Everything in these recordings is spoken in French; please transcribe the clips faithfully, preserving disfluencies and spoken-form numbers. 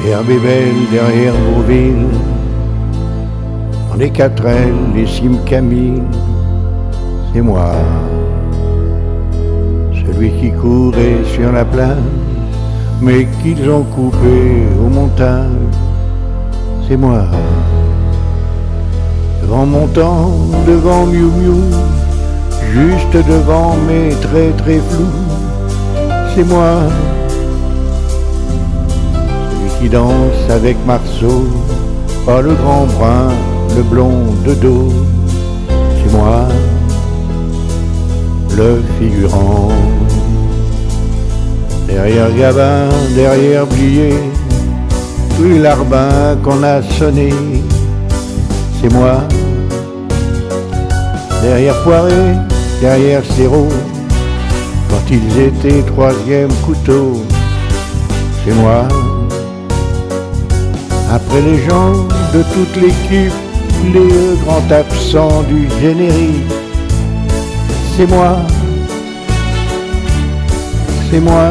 L'herbe est belle derrière Beauville, dans les quatrelles, les cimes Camille, c'est moi, celui qui courait sur la plage, mais qu'ils ont coupé au montage, c'est moi. Devant mon temps, devant Miu Miu, juste devant mes traits très flous, c'est moi. Celui qui danse avec Marceau, pas le grand brun, le blond de dos, c'est moi, le figurant. Derrière Gabin, derrière Blier, oui l'Arbin qu'on a sonné, c'est moi. Derrière Poiré, derrière Serrault, quand ils étaient troisième couteau, c'est moi. Après les gens de toute l'équipe, les grands absents du générique, c'est moi, c'est moi,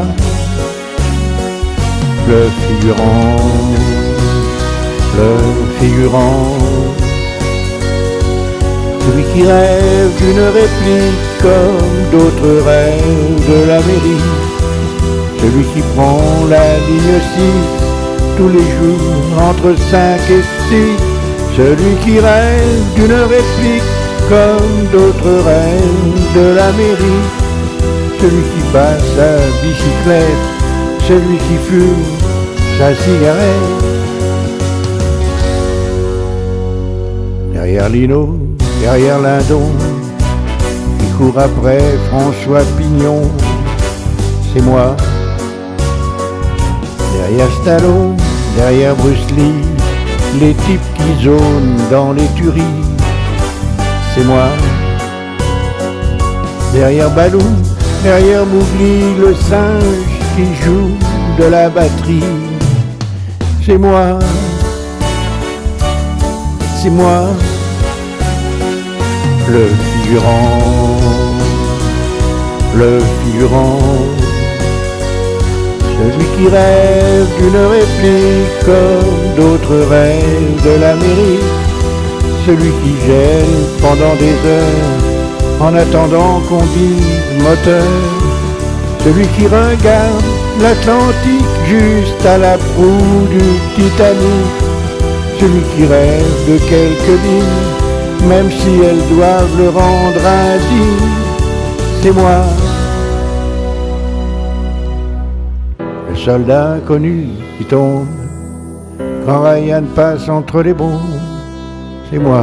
le figurant, le figurant. Celui qui rêve d'une réplique comme d'autres rêvent de la mairie. Celui qui prend la ligne six tous les jours entre cinq et six. Celui qui rêve d'une réplique comme d'autres rêvent de la mairie. Celui qui passe sa bicyclette, celui qui fume sa cigarette. Derrière Lino, derrière Lindon, qui court après François Pignon, c'est moi. Derrière Stallone, derrière Bruce Lee, les types qui zonent dans les tueries, c'est moi. Derrière Balou, derrière Mowgli, le singe qui joue de la batterie, c'est moi. C'est moi, le figurant, le figurant. Celui qui rêve d'une réplique comme d'autres rêvent de la mairie. Celui qui gèle pendant des heures en attendant qu'on dise moteur. Celui qui regarde l'Atlantique juste à la proue du Titanic. Celui qui rêve de quelques lignes, même si elles doivent le rendre indigne, c'est moi. Le soldat inconnu qui tombe quand Ryan passe entre les bombes, c'est moi.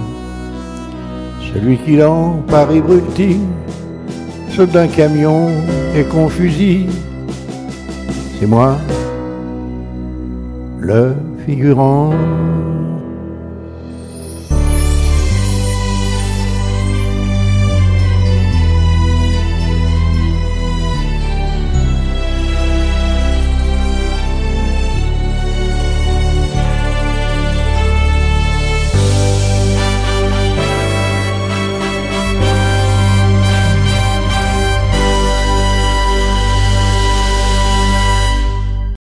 Celui qui dans Paris brûle-t-il, saute d'un camion et qu'on fusille, c'est moi. Le figurant.